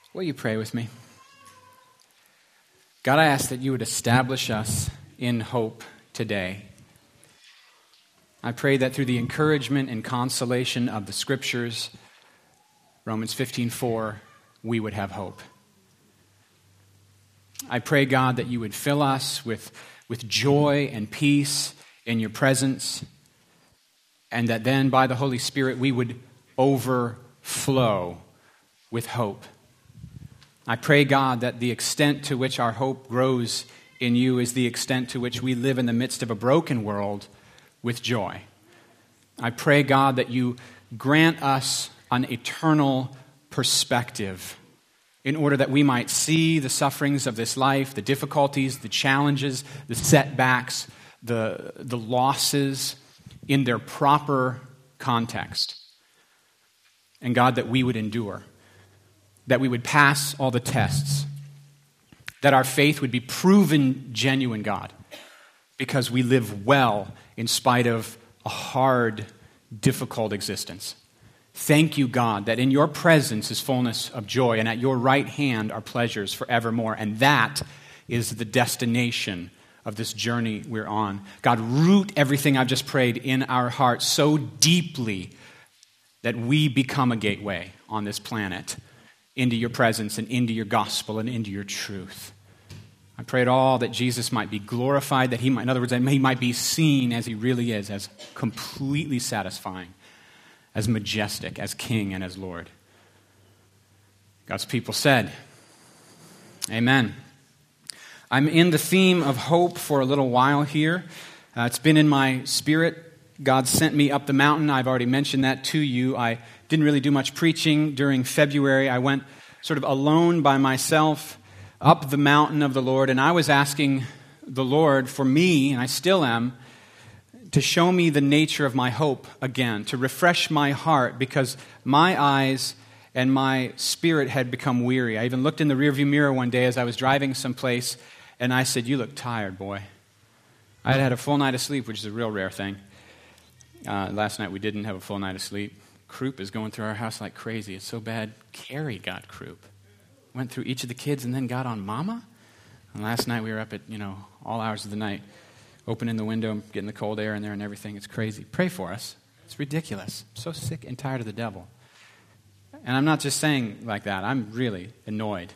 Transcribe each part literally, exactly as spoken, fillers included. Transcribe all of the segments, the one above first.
Will you pray with me? God, I ask that you would establish us in hope today. I pray that through the encouragement and consolation of the Scriptures, Romans fifteen four, we would have hope. I pray, God, that you would fill us with, with joy and peace in your presence, and that then by the Holy Spirit we would overflow with hope. I pray, God, that the extent to which our hope grows in you is the extent to which we live in the midst of a broken world with joy. I pray, God, that you grant us an eternal perspective in order that we might see the sufferings of this life, the difficulties, the challenges, the setbacks, the, the losses in their proper context. And God, that we would endure, that we would pass all the tests, that our faith would be proven genuine, God, because we live well in spite of a hard, difficult existence. Thank you, God, that in your presence is fullness of joy, and at your right hand are pleasures forevermore, and that is the destination of this journey we're on. God, root everything I've just prayed in our hearts so deeply that we become a gateway on this planet into your presence and into your gospel and into your truth. I pray it all that Jesus might be glorified, that he might, in other words, that he might be seen as he really is, as completely satisfying, as majestic, as King and as Lord. God's people said, amen. I'm in the theme of hope for a little while here. Uh, it's been in my spirit. God sent me up the mountain. I've already mentioned that to you. I didn't really do much preaching during February. I went sort of alone by myself up the mountain of the Lord, and I was asking the Lord for me, and I still am, to show me the nature of my hope again, to refresh my heart, because my eyes and my spirit had become weary. I even looked in the rearview mirror one day as I was driving someplace, and I said, "You look tired, boy." I had had a full night of sleep, which is a real rare thing. Uh, last night we didn't have a full night of sleep. Croup is going through our house like crazy. It's so bad, Carrie got croup. Went through each of the kids and then got on Mama. And last night we were up at, you know, all hours of the night, opening the window, getting the cold air in there and everything. It's crazy. Pray for us. It's ridiculous. I'm so sick and tired of the devil. And I'm not just saying like that. I'm really annoyed.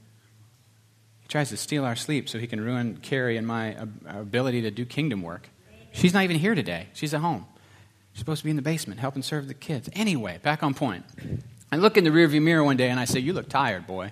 He tries to steal our sleep so he can ruin Carrie and my ability to do kingdom work. She's not even here today. She's at home. She's supposed to be in the basement helping serve the kids. Anyway, back on point. I look in the rearview mirror one day and I say, "You look tired, boy."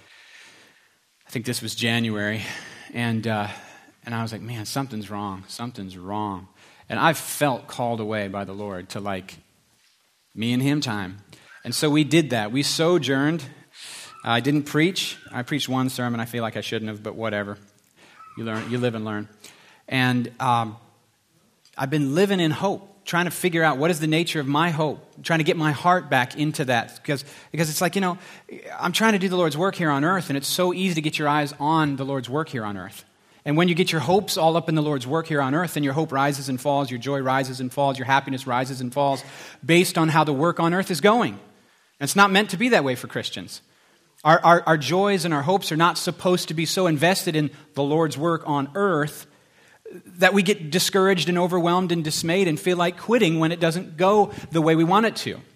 I think this was January. And uh, and I was like, man, something's wrong. Something's wrong. And I felt called away by the Lord to like me and him time. And so we did that. We sojourned. I didn't preach. I preached one sermon. I feel like I shouldn't have, but whatever. You learn. You live and learn. And um, I've been living in hope, trying to figure out what is the nature of my hope, trying to get my heart back into that. Because, because it's like, you know, I'm trying to do the Lord's work here on earth, and it's so easy to get your eyes on the Lord's work here on earth. And when you get your hopes all up in the Lord's work here on earth, then your hope rises and falls, your joy rises and falls, your happiness rises and falls based on how the work on earth is going. And it's not meant to be that way for Christians. Our, our, our joys and our hopes are not supposed to be so invested in the Lord's work on earth that we get discouraged and overwhelmed and dismayed and feel like quitting when it doesn't go the way we want it to.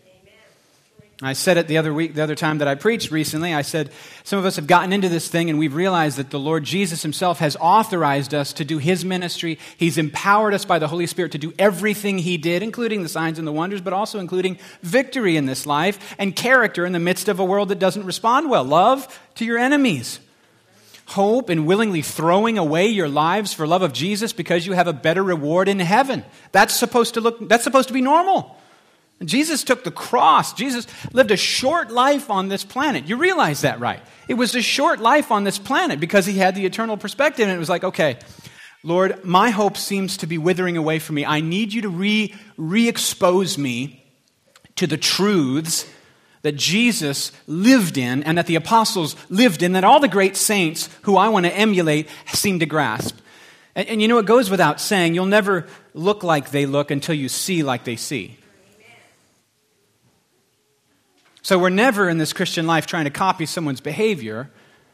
I said it the other week, the other time that I preached recently. I said, some of us have gotten into this thing and we've realized that the Lord Jesus himself has authorized us to do his ministry. He's empowered us by the Holy Spirit to do everything he did, including the signs and the wonders, but also including victory in this life and character in the midst of a world that doesn't respond well. Love to your enemies. Hope in willingly throwing away your lives for love of Jesus because you have a better reward in heaven. That's supposed to look, that's supposed to be normal. Jesus took the cross. Jesus lived a short life on this planet. You realize that, right? It was a short life on this planet because he had the eternal perspective. And it was like, okay, Lord, my hope seems to be withering away from me. I need you to re, re-expose me to the truths that Jesus lived in and that the apostles lived in, that all the great saints who I want to emulate seem to grasp. And, and you know, it goes without saying, you'll never look like they look until you see like they see. So we're never in this Christian life trying to copy someone's behavior.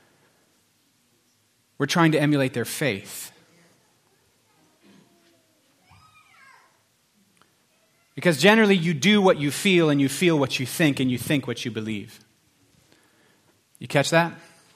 We're trying to emulate their faith. Because generally you do what you feel and you feel what you think and you think what you believe. You catch that?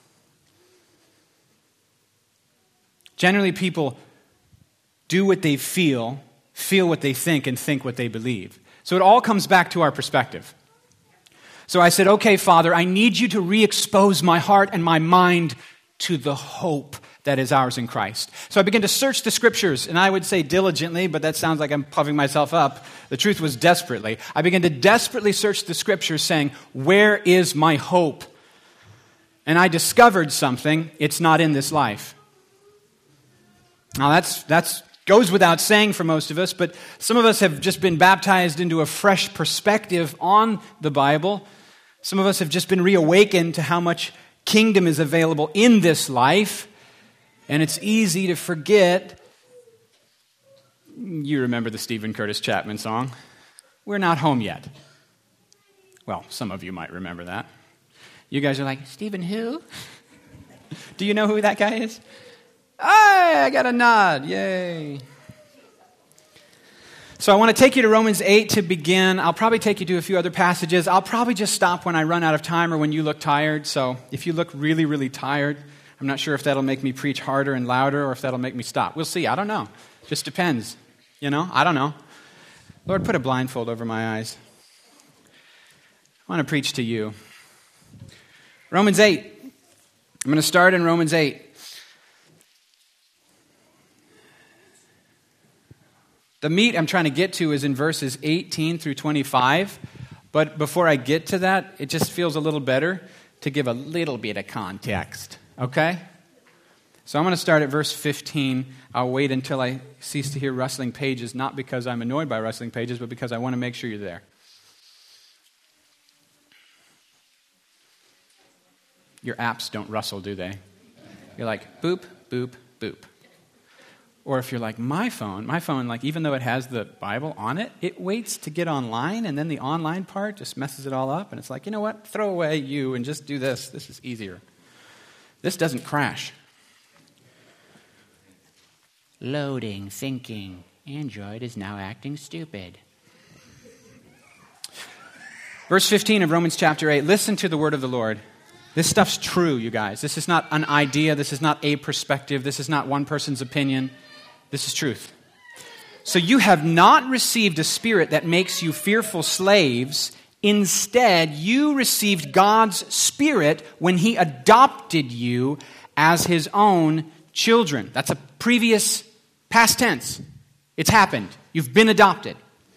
Generally people do what they feel, feel what they think, and think what they believe. So it all comes back to our perspective. So I said, okay, Father, I need you to re-expose my heart and my mind to the hope that is ours in Christ. So I began to search the Scriptures, and I would say diligently, but that sounds like I'm puffing myself up. The truth was desperately. I began to desperately search the Scriptures saying, where is my hope? And I discovered something. It's not in this life. Now that's that's goes without saying for most of us, but some of us have just been baptized into a fresh perspective on the Bible. Some of us have just been reawakened to how much kingdom is available in this life. And it's easy to forget. You remember the Stephen Curtis Chapman song, "We're Not Home Yet." Well, some of you might remember that. You guys are like, Stephen who? Do you know who that guy is? Hey, I got a nod. Yay. So I want to take you to Romans eight to begin. I'll probably take you to a few other passages. I'll probably just stop when I run out of time or when you look tired. So if you look really, really tired, I'm not sure if that'll make me preach harder and louder or if that'll make me stop. We'll see. I don't know. Just depends. You know, I don't know. Lord, put a blindfold over my eyes. I want to preach to you. Romans eight. I'm going to start in Romans eight. The meat I'm trying to get to is in verses eighteen through twenty-five. But before I get to that, it just feels a little better to give a little bit of context. Okay? So I'm going to start at verse fifteen. I'll wait until I cease to hear rustling pages, not because I'm annoyed by rustling pages, but because I want to make sure you're there. Your apps don't rustle, do they? You're like, boop, boop, boop. Or if you're like, my phone, my phone, like even though it has the Bible on it, it waits to get online, and then the online part just messes it all up, and it's like, you know what? Throw away you and just do this. This is easier. This doesn't crash. Loading, thinking. Android is now acting stupid. Verse fifteen of Romans chapter eight. Listen to the word of the Lord. This stuff's true, you guys. This is not an idea. This is not a perspective. This is not one person's opinion. This is truth. So you have not received a spirit that makes you fearful slaves. Instead, you received God's Spirit when He adopted you as His own children. That's a previous past tense. It's happened. You've been adopted.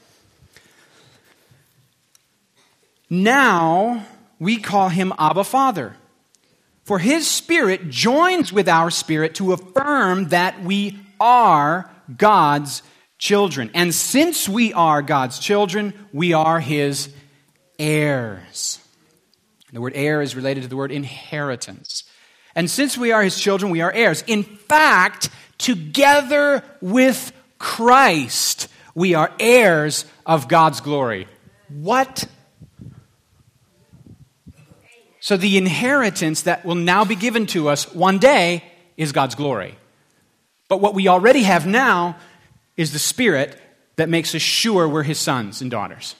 Now we call Him Abba Father. For His Spirit joins with our spirit to affirm that we are God's children. And since we are God's children, we are His heirs. The word heir is related to the word inheritance. And since we are His children, we are heirs. In fact, together with Christ, we are heirs of God's glory. What? So the inheritance that will now be given to us one day is God's glory. But what we already have now is the Spirit that makes us sure we're His sons and daughters.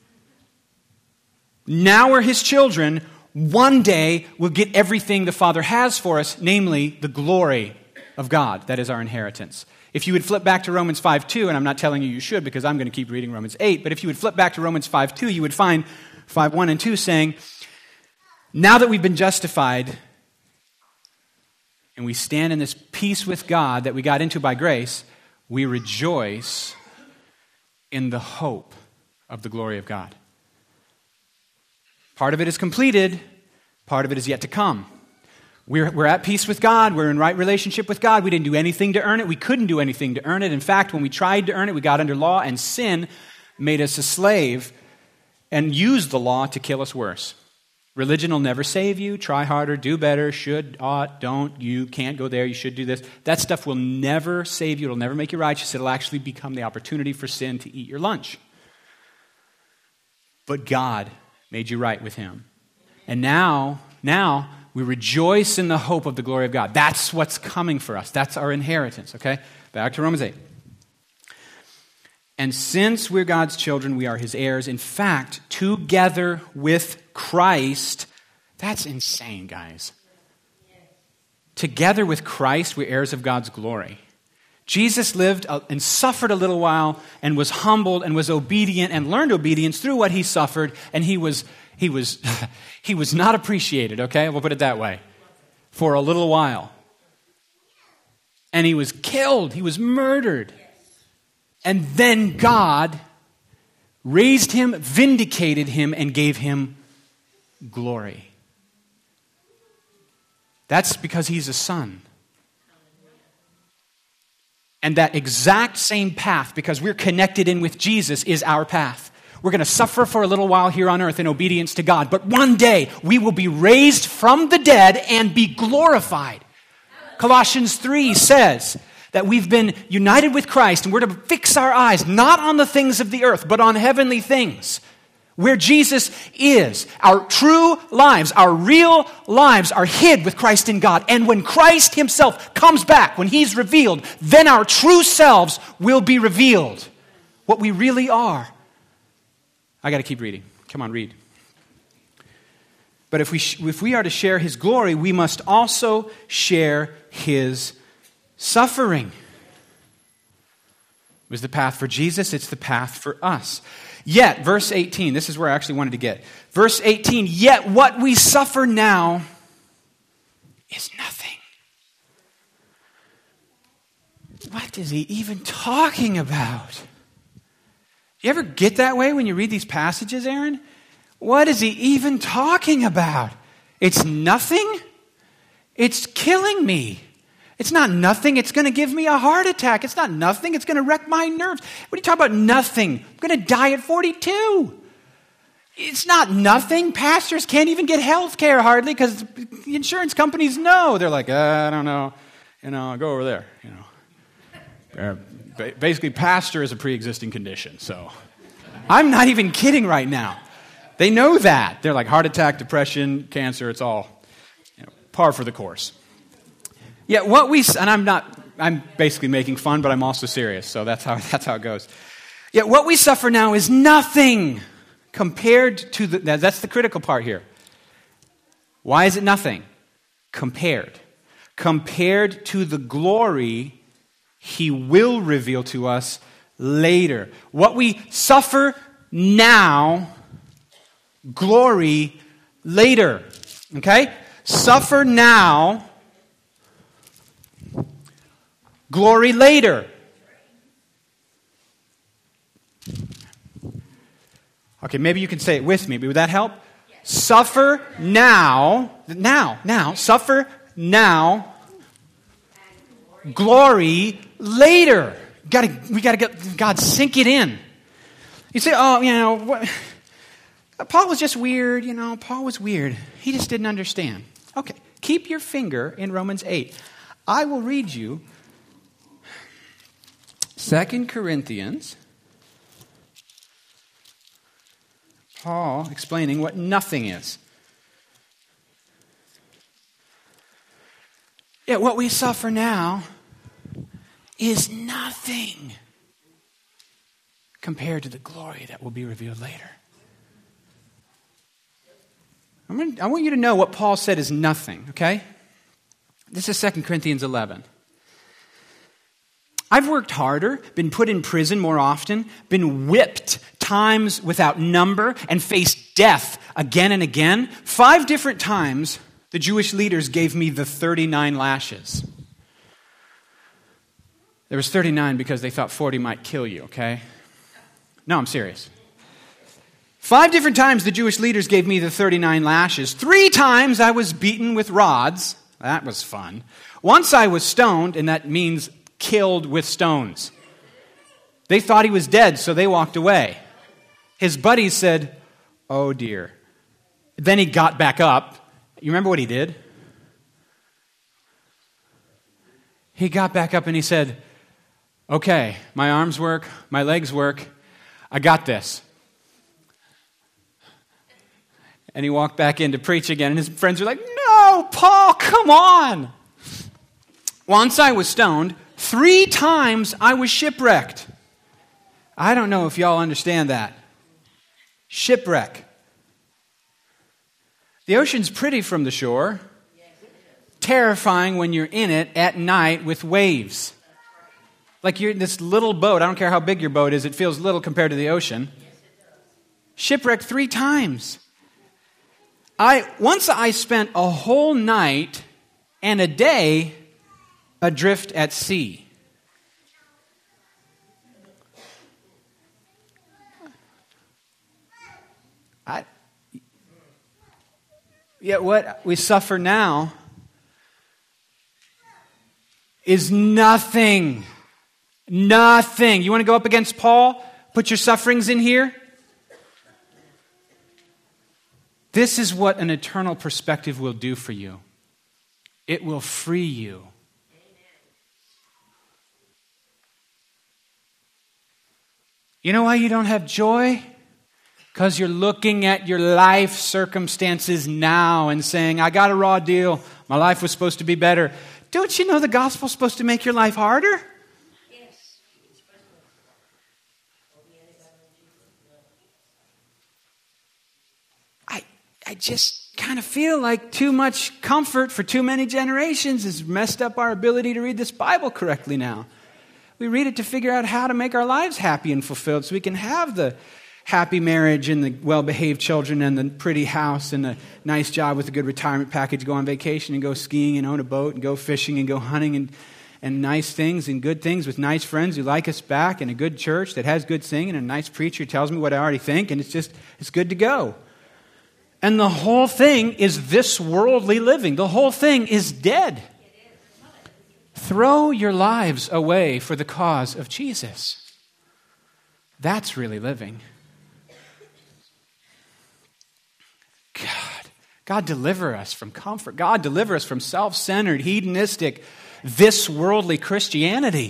Now we're His children. One day we'll get everything the Father has for us, namely the glory of God. That is our inheritance. If you would flip back to Romans five two, and I'm not telling you you should because I'm going to keep reading Romans eight, but if you would flip back to Romans five two, you would find five one and two saying, now that we've been justified and we stand in this peace with God that we got into by grace, we rejoice in the hope of the glory of God. Part of it is completed, part of it is yet to come. We're, we're at peace with God, we're in right relationship with God. We didn't do anything to earn it, we couldn't do anything to earn it. In fact, when we tried to earn it, we got under law, and sin made us a slave and used the law to kill us worse. Religion will never save you. Try harder, do better, should, ought, don't, you can't go there, you should do this. That stuff will never save you. It'll never make you righteous. It'll actually become the opportunity for sin to eat your lunch. But God made you right with him. And now, now we rejoice in the hope of the glory of God. That's what's coming for us. That's our inheritance, okay? Back to Romans eight. And since we're God's children, we are his heirs. In fact, together with Christ, that's insane, guys. Together with Christ, we're heirs of God's glory. Jesus lived and suffered a little while and was humbled and was obedient and learned obedience through what he suffered, and he was he was he was not appreciated, okay? We'll put it that way. For a little while. And he was killed, he was murdered. And then God raised him, vindicated him, and gave him glory. That's because he's a son. And that exact same path, because we're connected in with Jesus, is our path. We're going to suffer for a little while here on earth in obedience to God, but one day we will be raised from the dead and be glorified. Colossians three says that we've been united with Christ and we're to fix our eyes not on the things of the earth, but on heavenly things. Where Jesus is, our true lives, our real lives are hid with Christ in God. And when Christ himself comes back, when he's revealed, then our true selves will be revealed. What we really are. I got to keep reading. Come on, read. But if we, sh- if we are to share his glory, we must also share his suffering. It was the path for Jesus, it's the path for us. Yet, verse eighteen, this is where I actually wanted to get. Verse eighteen, yet what we suffer now is nothing. What is he even talking about? Do you ever get that way when you read these passages, Aaron? What is he even talking about? It's nothing? It's killing me. It's not nothing. It's going to give me a heart attack. It's not nothing. It's going to wreck my nerves. What are you talking about? Nothing. I'm going to die at forty-two. It's not nothing. Pastors can't even get health care hardly because the insurance companies know. They're like, uh, I don't know. You know, go over there. You know, uh, basically, pastor is a pre-existing condition. So I'm not even kidding right now. They know that. They're like heart attack, depression, cancer. It's all, you know, par for the course. Yet what we, and I'm not, I'm basically making fun, but I'm also serious, so that's how, that's how it goes. Yet what we suffer now is nothing compared to the, that's the critical part here. Why is it nothing? Compared. Compared to the glory he will reveal to us later. What we suffer now, glory later. Okay? Suffer now, glory later. Okay, maybe you can say it with me, but would that help? Yes. Suffer now, now, now, suffer now, glory later. Gotta, we got to get God sink it in. You say, oh, you know, what, Paul was just weird, you know, Paul was weird. He just didn't understand. Okay, keep your finger in Romans eight. I will read you Second Corinthians, Paul explaining what nothing is. Yet what we suffer now is nothing compared to the glory that will be revealed later. I'm gonna, I want you to know what Paul said is nothing, okay? This is Second Corinthians eleven. I've worked harder, been put in prison more often, been whipped times without number, and faced death again and again. Five different times, the Jewish leaders gave me the thirty-nine lashes. There was thirty-nine because they thought forty might kill you, okay? No, I'm serious. Five different times the Jewish leaders gave me the thirty-nine lashes. Three times I was beaten with rods. That was fun. Once I was stoned, and that means killed with stones. They thought he was dead, so they walked away. His buddies said, oh dear. Then he got back up. You remember what he did? He got back up and he said, okay, my arms work, my legs work, I got this. And he walked back in to preach again, and his friends were like, no, Paul, come on. Once I was stoned, three times I was shipwrecked. I don't know if y'all understand that. Shipwreck. The ocean's pretty from the shore. Terrifying when you're in it at night with waves. Like you're in this little boat. I don't care how big your boat is. It feels little compared to the ocean. Shipwrecked three times. I once I spent a whole night and a day adrift at sea. I, yet what we suffer now is nothing. Nothing. You want to go up against Paul? Put your sufferings in here? This is what an eternal perspective will do for you. It will free you. You know why you don't have joy? Because you're looking at your life circumstances now and saying, I got a raw deal. My life was supposed to be better. Don't you know the gospel's supposed to make your life harder? Yes. I I just kind of feel like too much comfort for too many generations has messed up our ability to read this Bible correctly now. We read it to figure out how to make our lives happy and fulfilled so we can have the happy marriage and the well-behaved children and the pretty house and the nice job with a good retirement package, go on vacation and go skiing and own a boat and go fishing and go hunting and, and nice things and good things with nice friends who like us back and a good church that has good singing and a nice preacher who tells me what I already think, and it's just, it's good to go. And the whole thing is this worldly living. The whole thing is dead. Throw your lives away for the cause of Jesus. That's really living. God, God deliver us from comfort. God deliver us from self-centered, hedonistic, this worldly Christianity.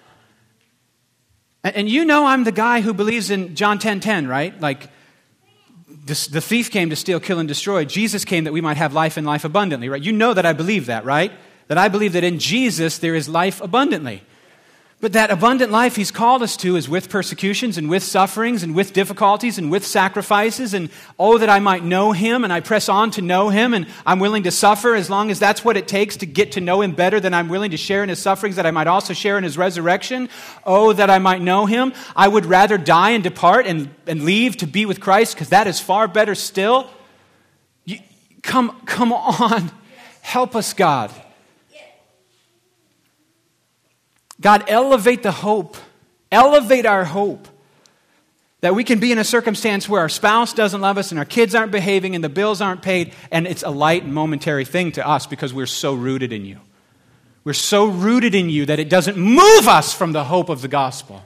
And, and you know I'm the guy who believes in John ten ten, right? Like, this, the thief came to steal, kill, and destroy. Jesus came that we might have life and life abundantly, right? You know that I believe that, right? That I believe that in Jesus there is life abundantly. But that abundant life He's called us to is with persecutions and with sufferings and with difficulties and with sacrifices. And oh, that I might know Him, and I press on to know Him, and I'm willing to suffer as long as that's what it takes to get to know Him better, then I'm willing to share in His sufferings that I might also share in His resurrection. Oh, that I might know Him. I would rather die and depart and, and leave to be with Christ, because that is far better still. You, come, come on. Help us, God. God, elevate the hope. Elevate our hope that we can be in a circumstance where our spouse doesn't love us and our kids aren't behaving and the bills aren't paid, and it's a light and momentary thing to us because we're so rooted in You. We're so rooted in You that it doesn't move us from the hope of the gospel.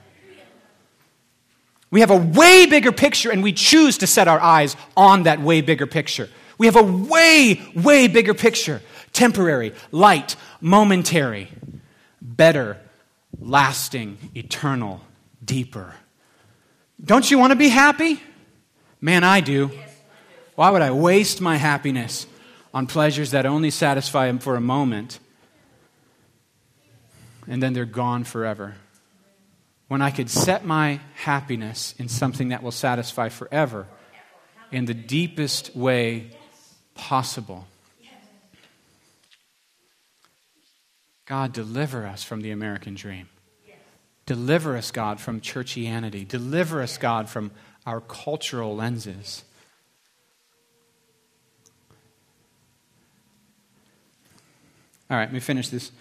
We have a way bigger picture, and we choose to set our eyes on that way bigger picture. We have a way, way bigger picture. Temporary, light, momentary, better, lasting, eternal, deeper. Don't you want to be happy? Man, I do. Why would I waste my happiness on pleasures that only satisfy Him for a moment and then they're gone forever? When I could set my happiness in something that will satisfy forever in the deepest way possible. God, deliver us from the American dream. Deliver us, God, from churchianity. Deliver us, God, from our cultural lenses. All right, let me finish this.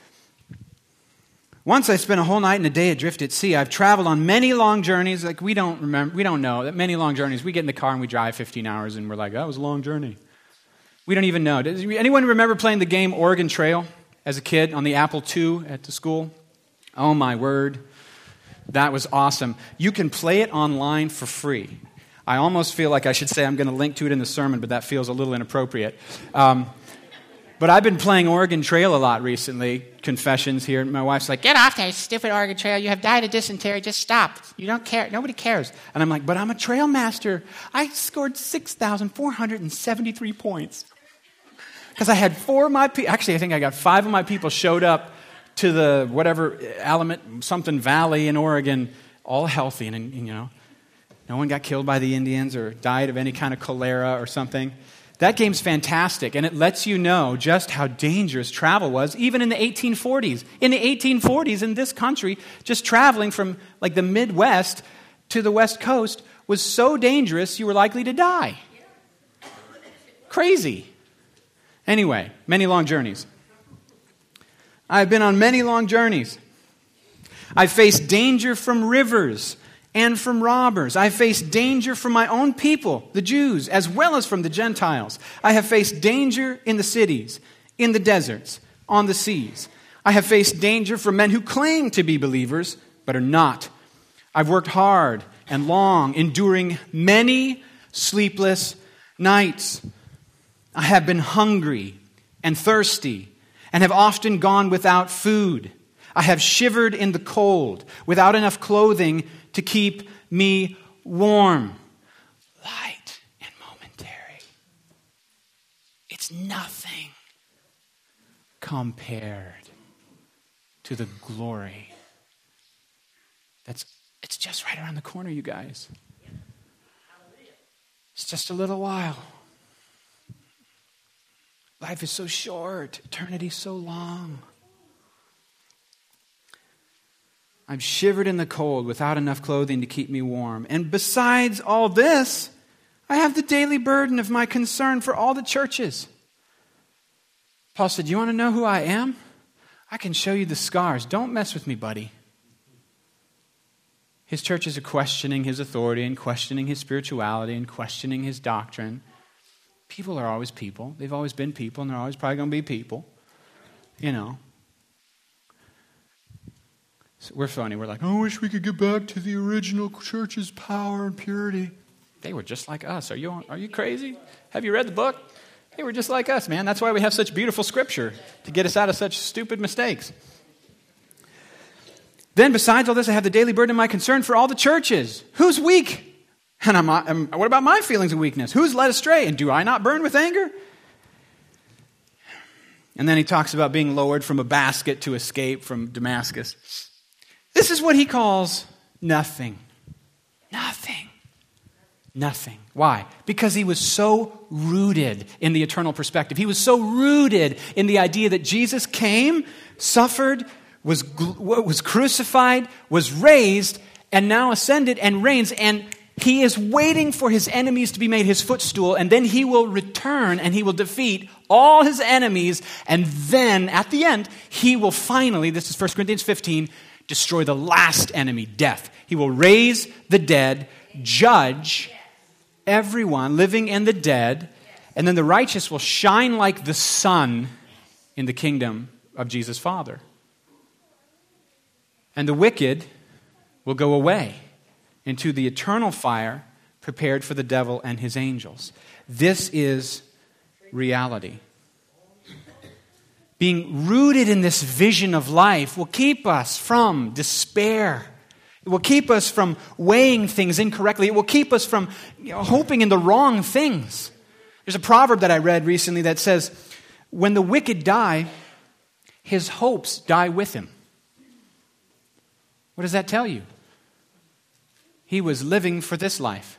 Once I spent a whole night and a day adrift at sea. I've traveled on many long journeys. Like, we don't remember, we don't know that many long journeys. We get in the car and we drive fifteen hours and we're like, that was a long journey. We don't even know. Does anyone remember playing the game Oregon Trail as a kid on the Apple two at the school? Oh my word. That was awesome. You can play it online for free. I almost feel like I should say I'm going to link to it in the sermon, but that feels a little inappropriate. Um, But I've been playing Oregon Trail a lot recently, confessions here. My wife's like, get off that stupid Oregon Trail. You have died of dysentery. Just stop. You don't care. Nobody cares. And I'm like, but I'm a trail master. I scored six thousand four hundred seventy-three points. Because I had four of my people, actually I think I got five of my people showed up to the whatever, Alamut, something Valley in Oregon, all healthy. And, and you know, no one got killed by the Indians or died of any kind of cholera or something. That game's fantastic, and it lets you know just how dangerous travel was, even in the eighteen forties. In the eighteen forties, in this country, just traveling from like the Midwest to the West Coast was so dangerous you were likely to die. Crazy. Anyway, many long journeys. I've been on many long journeys. I've faced danger from rivers and from robbers. I have faced danger from my own people, the Jews, as well as from the Gentiles. I have faced danger in the cities, in the deserts, on the seas. I have faced danger from men who claim to be believers, but are not. I've worked hard and long, enduring many sleepless nights. I have been hungry and thirsty, and have often gone without food. I have shivered in the cold, without enough clothing to keep me warm. Light and momentary. It's nothing compared to the glory that's, it's just right around the corner, you guys. It's just a little while. Life is so short, eternity so long. I've shivered in the cold without enough clothing to keep me warm. And besides all this, I have the daily burden of my concern for all the churches. Paul said, you want to know who I am? I can show you the scars. Don't mess with me, buddy. His churches are questioning his authority and questioning his spirituality and questioning his doctrine. People are always people. They've always been people, and they're always probably going to be people. You know. So we're funny. We're like, I wish we could get back to the original church's power and purity. They were just like us. Are you, are you crazy? Have you read the book? They were just like us, man. That's why we have such beautiful scripture, to get us out of such stupid mistakes. Then besides all this, I have the daily burden of my concern for all the churches. Who's weak? And I'm, I'm, what about my feelings of weakness? Who's led astray? And do I not burn with anger? And then he talks about being lowered from a basket to escape from Damascus. This is what he calls nothing. Nothing. Nothing. Why? Because he was so rooted in the eternal perspective. He was so rooted in the idea that Jesus came, suffered, was, was crucified, was raised, and now ascended and reigns. And he is waiting for his enemies to be made his footstool, and then he will return and he will defeat all his enemies, and then at the end, he will finally, this is First Corinthians fifteen, destroy the last enemy, death. He will raise the dead, judge everyone, living and the dead, and then the righteous will shine like the sun in the kingdom of Jesus' Father. And the wicked will go away into the eternal fire prepared for the devil and his angels. This is reality. Being rooted in this vision of life will keep us from despair. It will keep us from weighing things incorrectly. It will keep us from, you know, hoping in the wrong things. There's a proverb that I read recently that says, when the wicked die, his hopes die with him. What does that tell you? He was living for this life.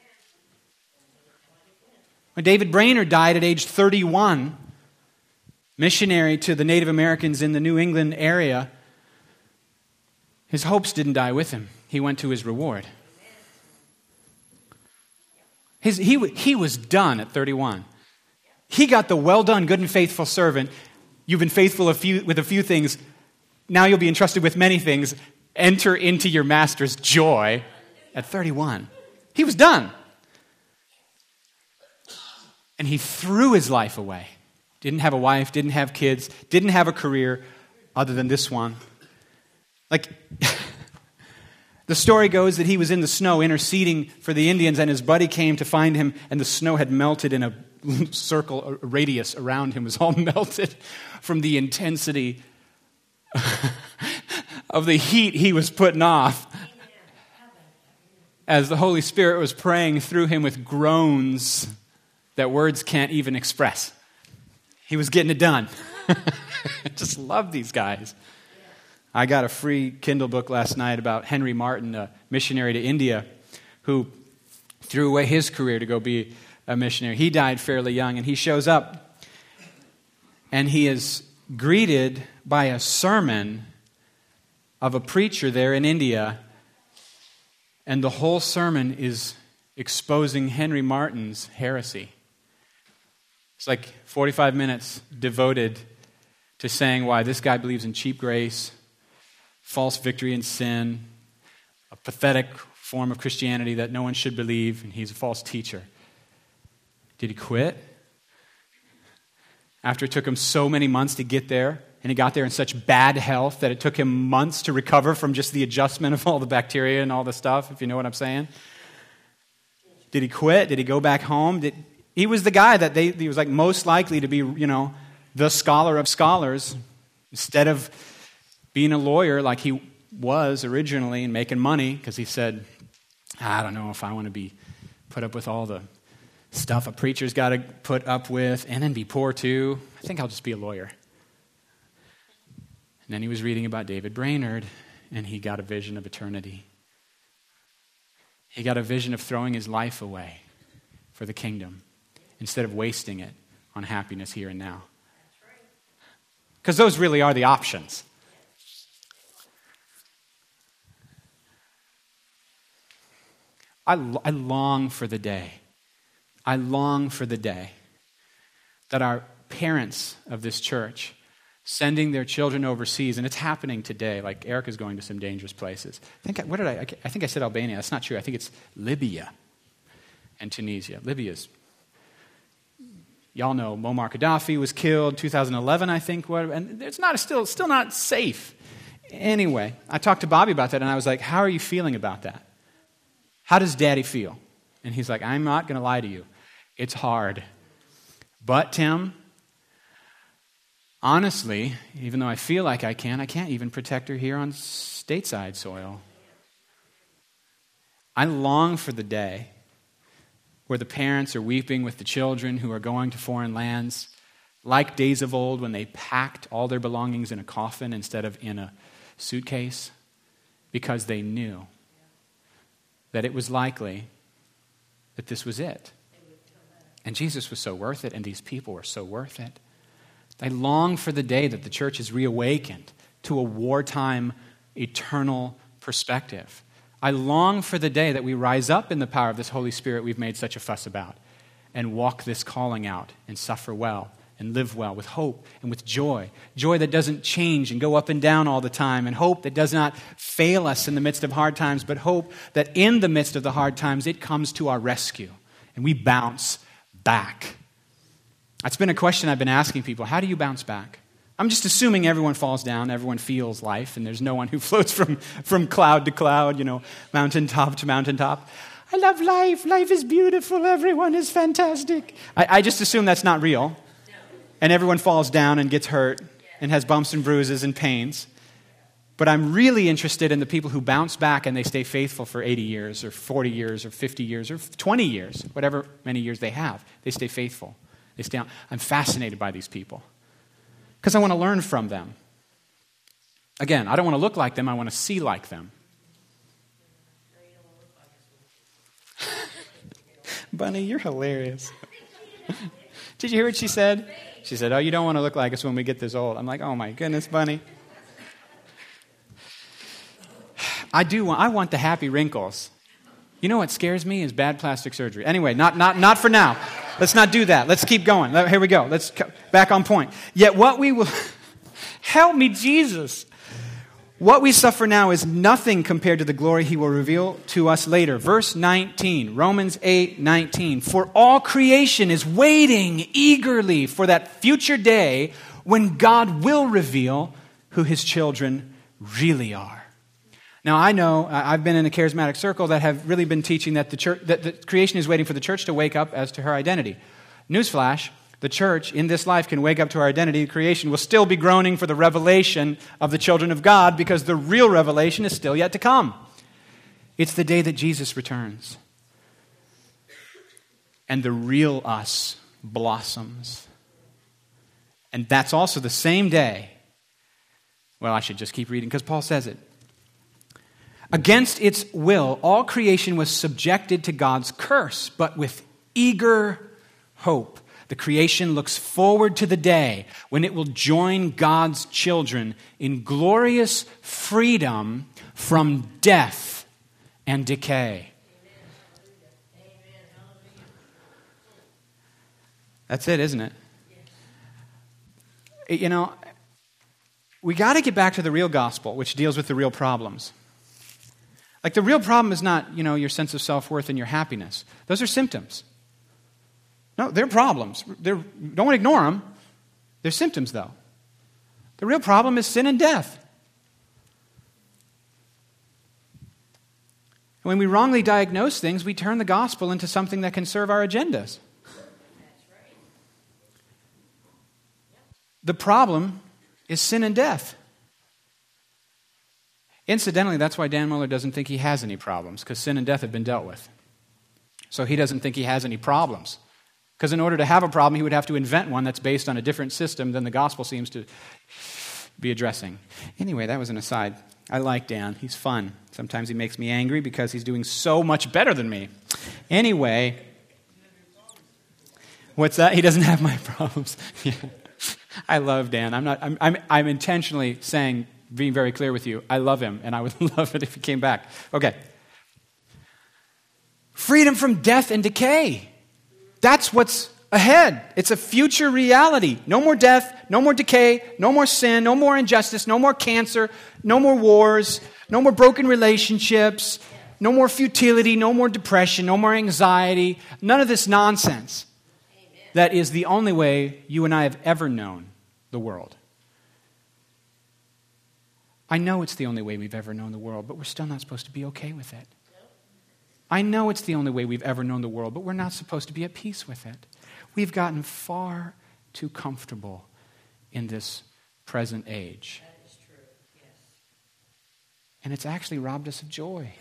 When David Brainerd died at age thirty-one, missionary to the Native Americans in the New England area, his hopes didn't die with him. He went to his reward. His, he, he was done at thirty-one. He got the well done, good and faithful servant. You've been faithful a few, with a few things. Now you'll be entrusted with many things. Enter into your master's joy. At thirty-one, he was done. And he threw his life away. Didn't have a wife, didn't have kids, didn't have a career other than this one. Like, the story goes that he was in the snow interceding for the Indians, and his buddy came to find him, and the snow had melted in a circle, a radius around him was all melted from the intensity of the heat he was putting off as the Holy Spirit was praying through him with groans that words can't even express. He was getting it done. I just love these guys. I got a free Kindle book last night about Henry Martin, a missionary to India, who threw away his career to go be a missionary. He died fairly young, and he shows up, and he is greeted by a sermon of a preacher there in India, and the whole sermon is exposing Henry Martin's heresy. It's like forty-five minutes devoted to saying why this guy believes in cheap grace, false victory in sin, a pathetic form of Christianity that no one should believe, and he's a false teacher. Did he quit? After it took him so many months to get there, and he got there in such bad health that it took him months to recover from just the adjustment of all the bacteria and all the stuff, if you know what I'm saying. Did he quit? Did he go back home? Did, he was the guy that they, he was like most likely to be, you know, the scholar of scholars, instead of being a lawyer like he was originally and making money, because he said, I don't know if I want to be put up with all the stuff a preacher's got to put up with and then be poor too. I think I'll just be a lawyer. And then he was reading about David Brainerd, and he got a vision of eternity. He got a vision of throwing his life away for the kingdom instead of wasting it on happiness here and now. Because those really are the options. I, I long for the day. I long for the day that our parents of this church sending their children overseas, and it's happening today. Like Erica's going to some dangerous places. I think I, what did I? I think I said Albania. That's not true. I think it's Libya and Tunisia. Libya's. Y'all know Muammar Gaddafi was killed two thousand eleven, I think, and it's not still still not safe. Anyway, I talked to Bobby about that, and I was like, "How are you feeling about that? How does Daddy feel?" And he's like, "I'm not going to lie to you. It's hard, but Tim, honestly, even though I feel like I can, I can't even protect her here on stateside soil. I long for the day where the parents are weeping with the children who are going to foreign lands, like days of old when they packed all their belongings in a coffin instead of in a suitcase, because they knew that it was likely that this was it. And Jesus was so worth it, and these people were so worth it. I long for the day that the church is reawakened to a wartime, eternal perspective. I long for the day that we rise up in the power of this Holy Spirit we've made such a fuss about and walk this calling out and suffer well and live well with hope and with joy. Joy that doesn't change and go up and down all the time, and hope that does not fail us in the midst of hard times, but hope that in the midst of the hard times it comes to our rescue and we bounce back. That's been a question I've been asking people. How do you bounce back? I'm just assuming everyone falls down, everyone feels life, and there's no one who floats from, from cloud to cloud, you know, mountaintop to mountaintop. I love life. Life is beautiful. Everyone is fantastic. I, I just assume that's not real. And everyone falls down and gets hurt and has bumps and bruises and pains. But I'm really interested in the people who bounce back and they stay faithful for eighty years or forty years or fifty years or twenty years, whatever many years they have. They stay faithful. They stay on. I'm fascinated by these people because I want to learn from them. Again, I don't want to look like them. I want to see like them. Bunny, you're hilarious. Did you hear what she said? She said, "Oh, you don't want to look like us when we get this old." I'm like, "Oh my goodness, Bunny." I do want, I want the happy wrinkles. You know what scares me is bad plastic surgery. Anyway, not not not for now. Let's not do that. Let's keep going. Here we go. Let's back on point. Yet what we will, help me, Jesus. What we suffer now is nothing compared to the glory he will reveal to us later. Verse nineteen, Romans eight nineteen. For all creation is waiting eagerly for that future day when God will reveal who his children really are. Now, I know, I've been in a charismatic circle that have really been teaching that the church, that the creation is waiting for the church to wake up as to her identity. Newsflash, the church in this life can wake up to our identity. Creation will still be groaning for the revelation of the children of God because the real revelation is still yet to come. It's the day that Jesus returns. And the real us blossoms. And that's also the same day. Well, I should just keep reading because Paul says it. Against its will, all creation was subjected to God's curse, but with eager hope. The creation looks forward to the day when it will join God's children in glorious freedom from death and decay. That's it, isn't it? You know, we got to get back to the real gospel, which deals with the real problems. Like the real problem is not, you know, your sense of self-worth and your happiness. Those are symptoms. No, they're problems. They're, don't ignore them. They're symptoms, though. The real problem is sin and death. When we wrongly diagnose things, we turn the gospel into something that can serve our agendas. The problem is sin and death. Incidentally, that's why Dan Mohler doesn't think he has any problems, because sin and death have been dealt with. So he doesn't think he has any problems. Because in order to have a problem, he would have to invent one that's based on a different system than the gospel seems to be addressing. Anyway, that was an aside. I like Dan. He's fun. Sometimes he makes me angry because he's doing so much better than me. Anyway, what's that? He doesn't have my problems. Yeah. I love Dan. I'm not. I'm, I'm. I'm intentionally saying, being very clear with you. I love him, and I would love it if he came back. Okay. Freedom from death and decay. That's what's ahead. It's a future reality. No more death, no more decay, no more sin, no more injustice, no more cancer, no more wars, no more broken relationships, no more futility, no more depression, no more anxiety, none of this nonsense. Amen. That is the only way you and I have ever known the world. I know it's the only way we've ever known the world, but we're still not supposed to be okay with it. I know it's the only way we've ever known the world, but we're not supposed to be at peace with it. We've gotten far too comfortable in this present age. That is true, yes. And it's actually robbed us of joy.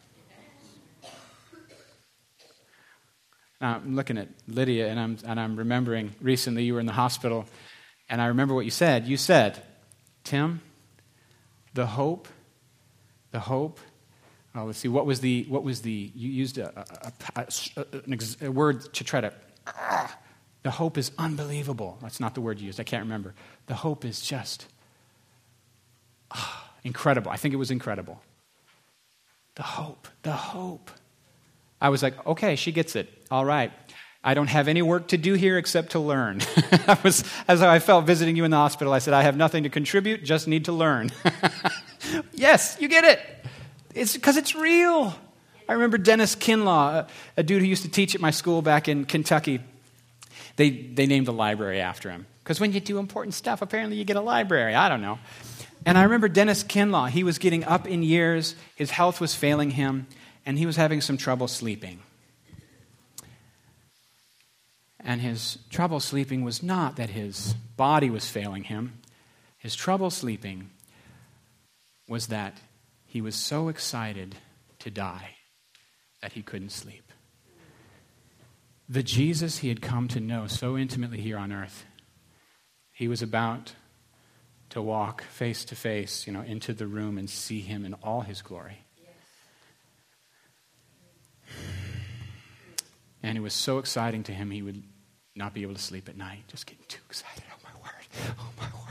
Now, I'm looking at Lydia, and I'm, and I'm remembering recently you were in the hospital, and I remember what you said. You said, Tim, the hope, the hope, oh, let's see, what was the, what was the, you used a, a, a, a, a word to try to, uh, the hope is unbelievable. That's not the word you used, I can't remember. The hope is just uh, incredible. I think it was incredible. The hope, the hope. I was like, okay, she gets it. All right. I don't have any work to do here except to learn. I was, as I felt visiting you in the hospital, I said, I have nothing to contribute, just need to learn. Yes, you get it. It's because it's real. I remember Dennis Kinlaw, a, a dude who used to teach at my school back in Kentucky. They they named the library after him. Because when you do important stuff, apparently you get a library. I don't know. And I remember Dennis Kinlaw. He was getting up in years. His health was failing him. And he was having some trouble sleeping. And his trouble sleeping was not that his body was failing him. His trouble sleeping was that he was so excited to die that he couldn't sleep. The Jesus he had come to know so intimately here on earth, he was about to walk face to face, you know, into the room and see him in all his glory. And it was so exciting to him, he would not be able to sleep at night. Just getting too excited. Oh, my word. Oh, my word.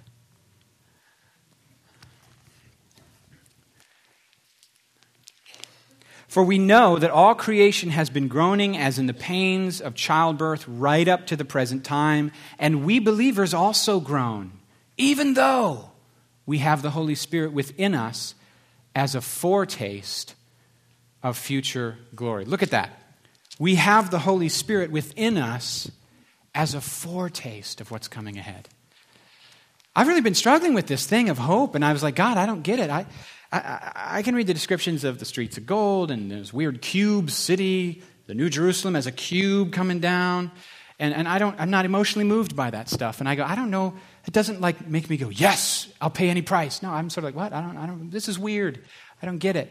For we know that all creation has been groaning as in the pains of childbirth right up to the present time, and we believers also groan, even though we have the Holy Spirit within us as a foretaste of future glory. Look at that. We have the Holy Spirit within us as a foretaste of what's coming ahead. I've really been struggling with this thing of hope, and I was like, God, I don't get it. I, I, I can read the descriptions of the streets of gold, and this weird cube city, the New Jerusalem as a cube coming down, And, and I don't, I'm not emotionally moved by that stuff. And I go, I don't know, it doesn't like make me go, yes, I'll pay any price. No, I'm sort of like, what? I don't, I don't, this is weird. I don't get it.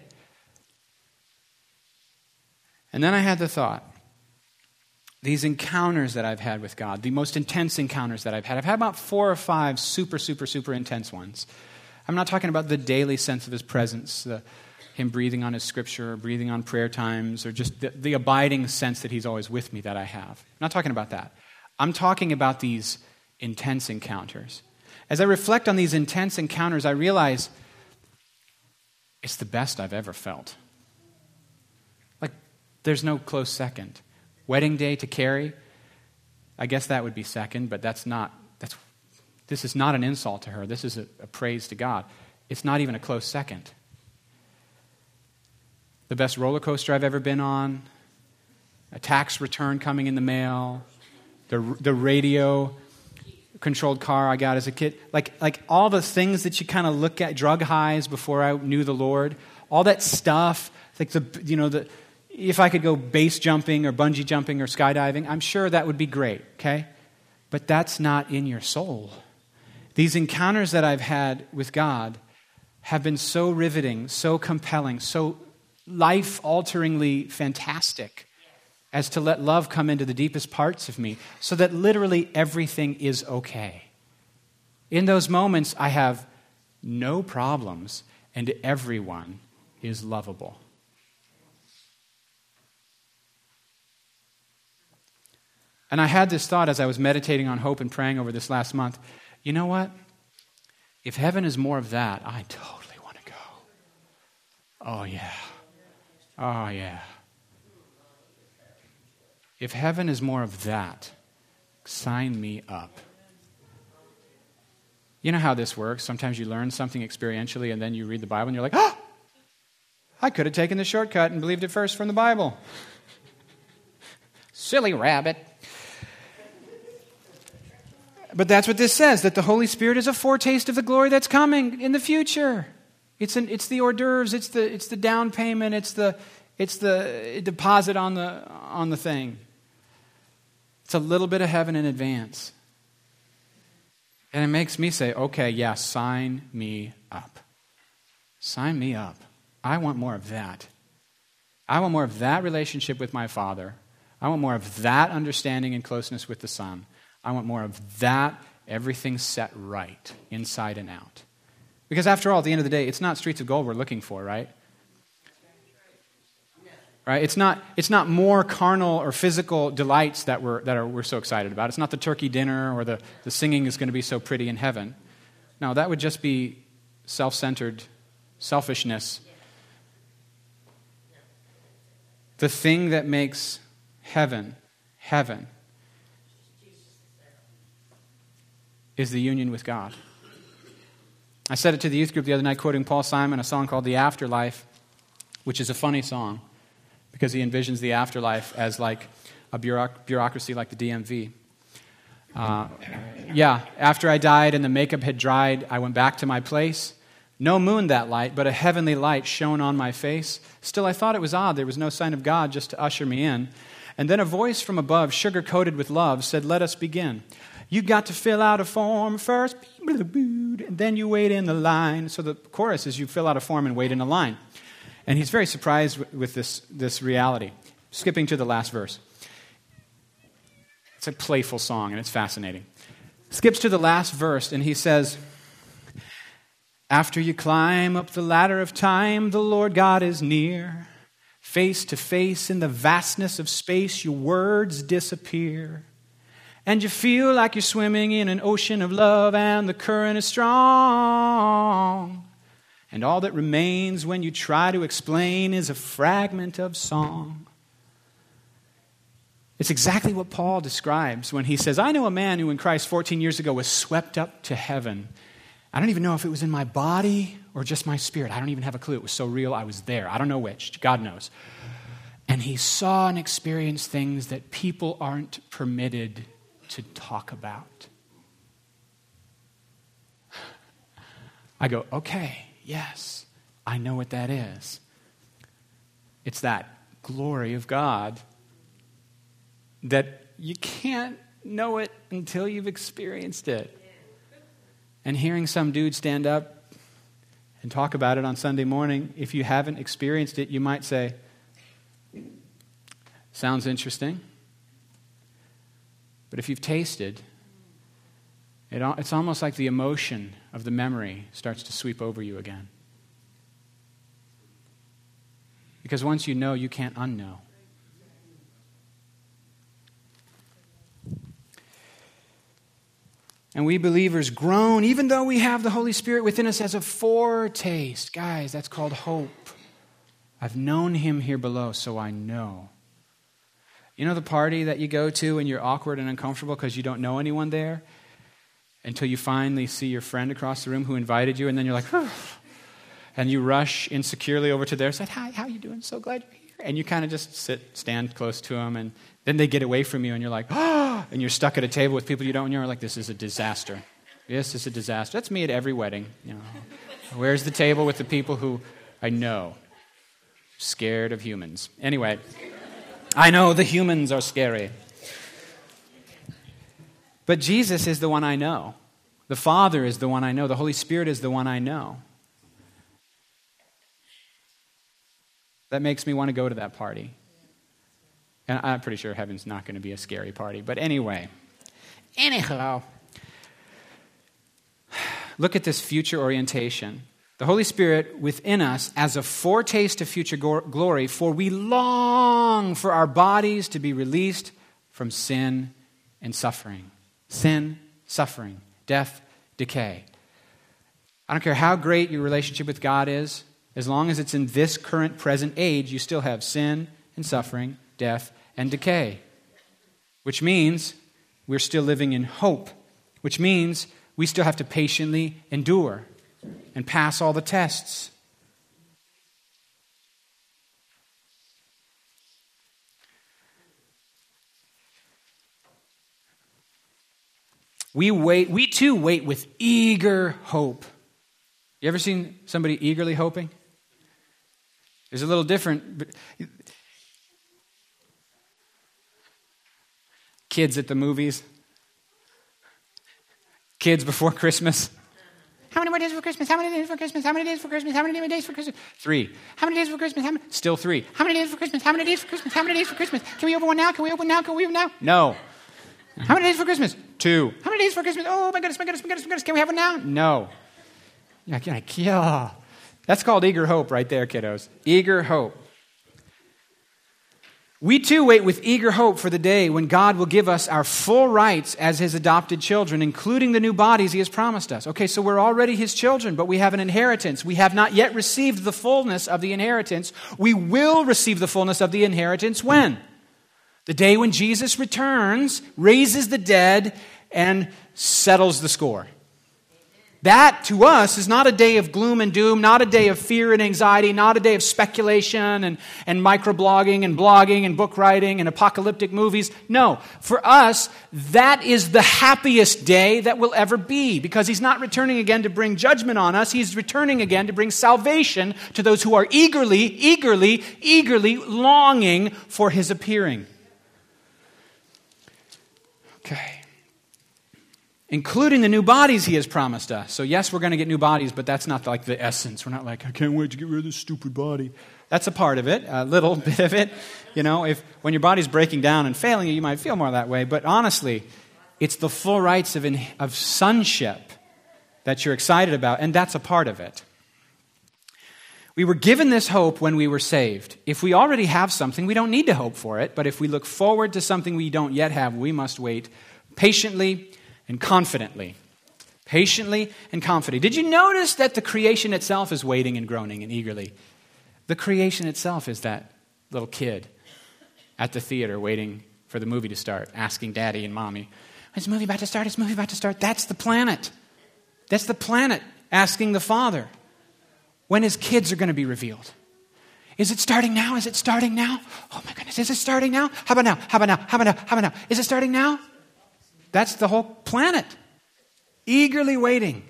And then I had the thought, these encounters that I've had with God, the most intense encounters that I've had, I've had about four or five super, super, super intense ones. I'm not talking about the daily sense of his presence, the, him breathing on his scripture, or breathing on prayer times, or just the, the abiding sense that he's always with me that I have. I'm not talking about that. I'm talking about these intense encounters. As I reflect on these intense encounters, I realize it's the best I've ever felt. Like, there's no close second. Wedding day to Carrie, I guess that would be second, but that's not, that's, this is not an insult to her. This is a, a praise to God. It's not even a close second. The best roller coaster I've ever been on, a tax return coming in the mail, the the radio controlled car I got as a kid, like like all the things that you kind of look at, drug highs before I knew the Lord, all that stuff, like the you know the if I could go base jumping or bungee jumping or skydiving, I'm sure that would be great, okay? But that's not in your soul. These encounters that I've had with God have been so riveting, so compelling, so life-alteringly fantastic as to let love come into the deepest parts of me so that literally everything is okay. In those moments, I have no problems and everyone is lovable. And I had this thought as I was meditating on hope and praying over this last month. You know what? If heaven is more of that, I totally want to go. Oh, yeah. Oh, yeah. If heaven is more of that, sign me up. You know how this works. Sometimes you learn something experientially and then you read the Bible and you're like, oh, I could have taken the shortcut and believed it first from the Bible. Silly rabbit. But that's what this says, that the Holy Spirit is a foretaste of the glory that's coming in the future. It's an, it's the hors d'oeuvres, it's the it's the down payment, it's the it's the deposit on the on the thing. It's a little bit of heaven in advance. And it makes me say, okay, yeah, sign me up. Sign me up. I want more of that. I want more of that relationship with my Father. I want more of that understanding and closeness with the Son. I want more of that, everything set right, inside and out. Because after all, at the end of the day, it's not streets of gold we're looking for, right? Right? It's not, it's not more carnal or physical delights that we're, that are, we're so excited about. It's not the turkey dinner or the, the singing is going to be so pretty in heaven. No, that would just be self-centered selfishness. The thing that makes heaven, heaven, is the union with God. I said it to the youth group the other night, quoting Paul Simon, a song called The Afterlife, which is a funny song because he envisions the afterlife as like a bureauc- bureaucracy like the D M V. Uh, yeah, after I died and the makeup had dried, I went back to my place. No moon that light, but a heavenly light shone on my face. Still, I thought it was odd. There was no sign of God just to usher me in. And then a voice from above, sugar-coated with love, said, let us begin. You got to fill out a form first, and then you wait in the line. So the chorus is you fill out a form and wait in a line. And he's very surprised with this, this reality. Skipping to the last verse. It's a playful song, and it's fascinating. Skips to the last verse, and he says, after you climb up the ladder of time, the Lord God is near. Face to face in the vastness of space, your words disappear. And you feel like you're swimming in an ocean of love and the current is strong. And all that remains when you try to explain is a fragment of song. It's exactly what Paul describes when he says, I know a man who in Christ fourteen years ago was swept up to heaven. I don't even know if it was in my body or just my spirit. I don't even have a clue. It was so real, I was there. I don't know which. God knows. And he saw and experienced things that people aren't permitted to talk about. I go, okay, yes, I know what that is. It's that glory of God that you can't know it until you've experienced it. And hearing some dude stand up and talk about it on Sunday morning, if you haven't experienced it, you might say, sounds interesting. But if you've tasted, it, it's almost like the emotion of the memory starts to sweep over you again. Because once you know, you can't unknow. And we believers groan, even though we have the Holy Spirit within us as a foretaste. Guys, that's called hope. I've known him here below, so I know. You know the party that you go to and you're awkward and uncomfortable because you don't know anyone there? Until you finally see your friend across the room who invited you, and then you're like, oh. And you rush insecurely over to their side. Hi, how are you doing? So glad you're here. And you kind of just sit, stand close to them, and then they get away from you, and you're like, oh, and you're stuck at a table with people you don't know. You're like, this is a disaster. This is a disaster. That's me at every wedding. You know, where's the table with the people who I know? Scared of humans. Anyway, I know the humans are scary. But Jesus is the one I know. The Father is the one I know. The Holy Spirit is the one I know. That makes me want to go to that party. And I'm pretty sure heaven's not going to be a scary party. But anyway. Anyhow. Look at this future orientation. The Holy Spirit within us as a foretaste of future glory, for we long for our bodies to be released from sin and suffering. Sin, suffering, death, decay. I don't care how great your relationship with God is, as long as it's in this current present age, you still have sin and suffering, death and decay. Which means we're still living in hope. Which means we still have to patiently endure and pass all the tests. We wait, we too wait with eager hope. You ever seen somebody eagerly hoping? There's a little different. But kids at the movies. Kids before Christmas. How many more days for Christmas? How many days for Christmas? How many days for Christmas? How many more days for Christmas? Three. How many days for Christmas? How many? Still three. How many days for Christmas? How many days for Christmas? How many days for Christmas? Can we open one now? Can we open now? Can we open now? No. How many days for Christmas? Two. How many days for Christmas? Oh my goodness, my goodness, my goodness, my goodness. Can we have one now? No. Yeah, yeah. That's called eager hope right there, kiddos. Eager hope. We too wait with eager hope for the day when God will give us our full rights as his adopted children, including the new bodies he has promised us. Okay, so we're already his children, but we have an inheritance. We have not yet received the fullness of the inheritance. We will receive the fullness of the inheritance when? The day when Jesus returns, raises the dead, and settles the score. That, to us, is not a day of gloom and doom, not a day of fear and anxiety, not a day of speculation and, and microblogging and blogging and book writing and apocalyptic movies. No, for us, that is the happiest day that will ever be, because he's not returning again to bring judgment on us. He's returning again to bring salvation to those who are eagerly, eagerly, eagerly longing for his appearing. Okay. Including the new bodies he has promised us. So yes, we're going to get new bodies, but that's not like the essence. We're not like, I can't wait to get rid of this stupid body. That's a part of it, a little bit of it. You know, if when your body's breaking down and failing you, you might feel more that way. But honestly, it's the full rights of, in, of sonship that you're excited about, and that's a part of it. We were given this hope when we were saved. If we already have something, we don't need to hope for it. But if we look forward to something we don't yet have, we must wait patiently and confidently. Patiently and confidently. Did you notice that the creation itself is waiting and groaning and eagerly? The creation itself is that little kid at the theater waiting for the movie to start, asking daddy and mommy, is the movie about to start? Is the movie about to start? That's the planet. That's the planet asking the Father when his kids are going to be revealed. Is it starting now? Is it starting now? Oh my goodness, is it starting now? How about now? How about now? How about now? How about now? Is it starting now? That's the whole planet. Eagerly waiting.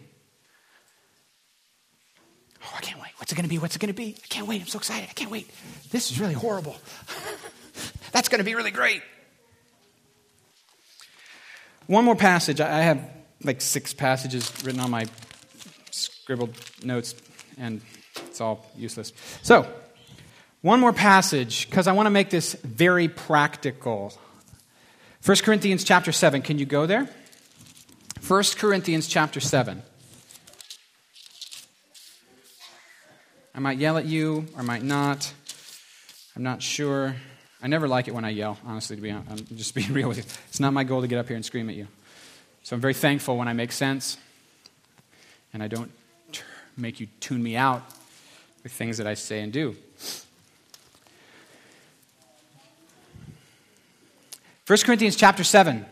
Oh, I can't wait. What's it going to be? What's it going to be? I can't wait. I'm so excited. I can't wait. This is really horrible. That's going to be really great. one more passage. I have like six passages written on my scribbled notes, and it's all useless. So, one more passage, because I want to make this very practical. First Corinthians chapter seven. Can you go there? First Corinthians chapter seven. I might yell at you, or I might not. I'm not sure. I never like it when I yell, honestly, to be honest. I'm just being real with you. It's not my goal to get up here and scream at you. So I'm very thankful when I make sense, and I don't t- make you tune me out with things that I say and do. First Corinthians chapter seven,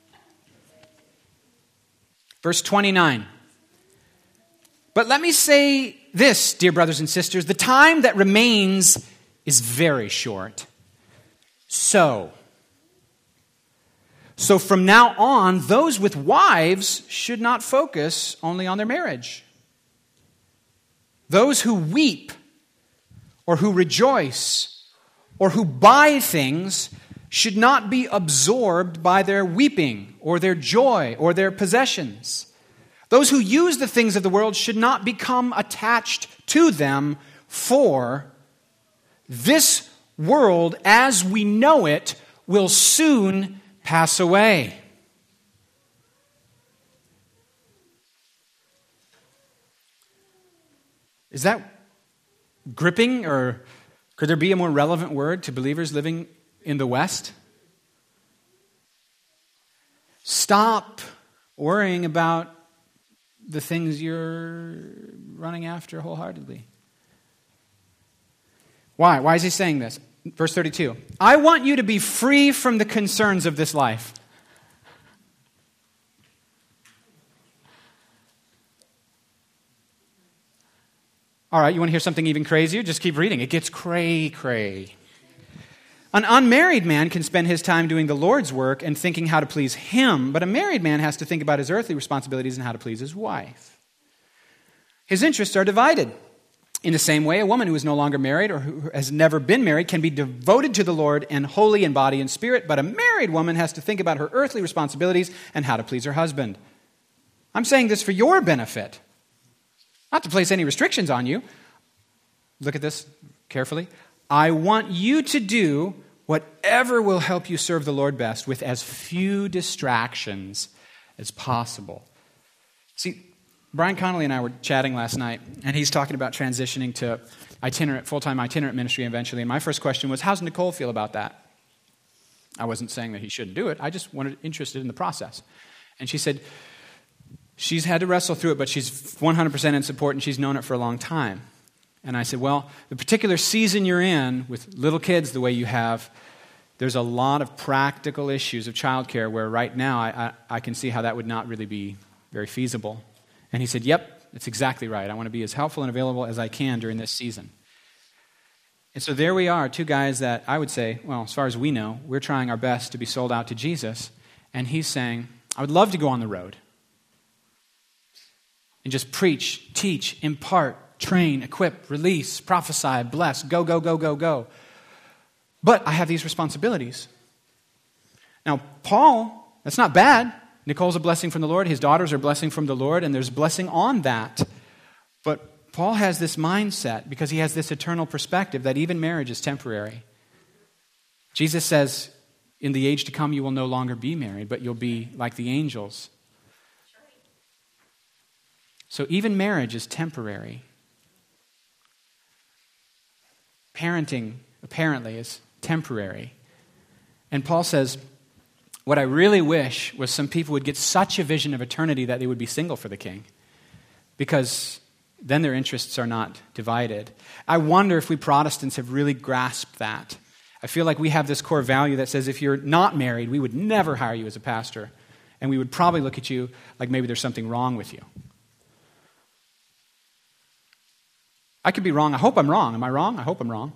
verse twenty-nine. But let me say this, dear brothers and sisters, the time that remains is very short. So, so from now on, those with wives should not focus only on their marriage. Those who weep, or who rejoice, or who buy things should not be absorbed by their weeping, or their joy, or their possessions. Those who use the things of the world should not become attached to them, for this world, as we know it, will soon pass away. Is that gripping, or could there be a more relevant word to believers living in the West? Stop worrying about the things you're running after wholeheartedly. Why? Why is he saying this? Verse thirty-two. I want you to be free from the concerns of this life. All right, you want to hear something even crazier? Just keep reading. It gets cray-cray. An unmarried man can spend his time doing the Lord's work and thinking how to please Him, but a married man has to think about his earthly responsibilities and how to please his wife. His interests are divided. In the same way, a woman who is no longer married or who has never been married can be devoted to the Lord and holy in body and spirit, but a married woman has to think about her earthly responsibilities and how to please her husband. I'm saying this for your benefit, not to place any restrictions on you. Look at this carefully. I want you to do whatever will help you serve the Lord best with as few distractions as possible. See, Brian Connolly and I were chatting last night, and he's talking about transitioning to itinerant, full-time itinerant ministry eventually. And my first question was, how's Nicole feel about that? I wasn't saying that he shouldn't do it. I just wanted interested in the process. And she said, she's had to wrestle through it, but she's one hundred percent in support, and she's known it for a long time. And I said, well, the particular season you're in with little kids the way you have, there's a lot of practical issues of childcare where right now I, I, I can see how that would not really be very feasible. And he said, yep, that's exactly right. I want to be as helpful and available as I can during this season. And so there we are, two guys that I would say, well, as far as we know, we're trying our best to be sold out to Jesus. And he's saying, I would love to go on the road and just preach, teach, impart, train, equip, release, prophesy, bless, go, go, go, go, go. But I have these responsibilities. Now, Paul, that's not bad. Nicole's a blessing from the Lord. His daughters are a blessing from the Lord, and there's blessing on that. But Paul has this mindset because he has this eternal perspective that even marriage is temporary. Jesus says, in the age to come, you will no longer be married, but you'll be like the angels. So even marriage is temporary. Parenting, apparently, is temporary. And Paul says, what I really wish was some people would get such a vision of eternity that they would be single for the King, because then their interests are not divided. I wonder if we Protestants have really grasped that. I feel like we have this core value that says if you're not married, we would never hire you as a pastor, and we would probably look at you like maybe there's something wrong with you. I could be wrong. I hope I'm wrong. Am I wrong? I hope I'm wrong.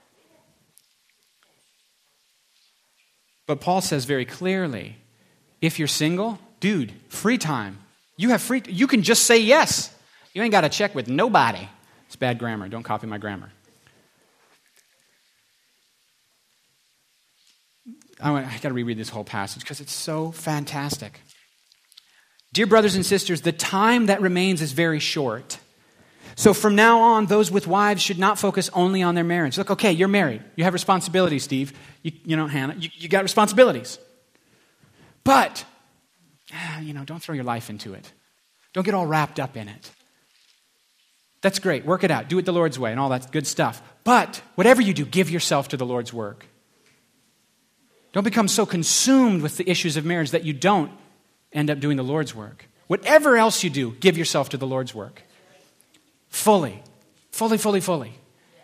But Paul says very clearly, if you're single, dude, free time. You have free, you can just say yes. You ain't got to check with nobody. It's bad grammar. Don't copy my grammar. I, want, I got to reread this whole passage because it's so fantastic. Dear brothers and sisters, the time that remains is very short. So from now on, those with wives should not focus only on their marriage. Look, okay, you're married. You have responsibilities, Steve. You, you know, Hannah, you, you got responsibilities. But, you know, don't throw your life into it. Don't get all wrapped up in it. That's great. Work it out. Do it the Lord's way and all that good stuff. But whatever you do, give yourself to the Lord's work. Don't become so consumed with the issues of marriage that you don't end up doing the Lord's work. Whatever else you do, give yourself to the Lord's work. Fully. Fully, fully, fully.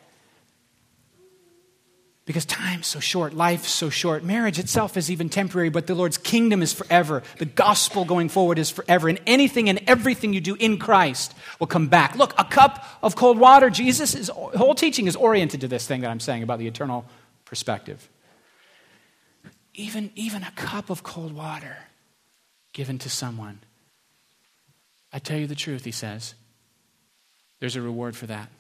Because time's so short, life's so short. Marriage itself is even temporary, but the Lord's kingdom is forever. The gospel going forward is forever. And anything and everything you do in Christ will come back. Look, a cup of cold water. Jesus' whole teaching is oriented to this thing that I'm saying about the eternal perspective. Even, even a cup of cold water given to someone. I tell you the truth, he says. There's a reward for that.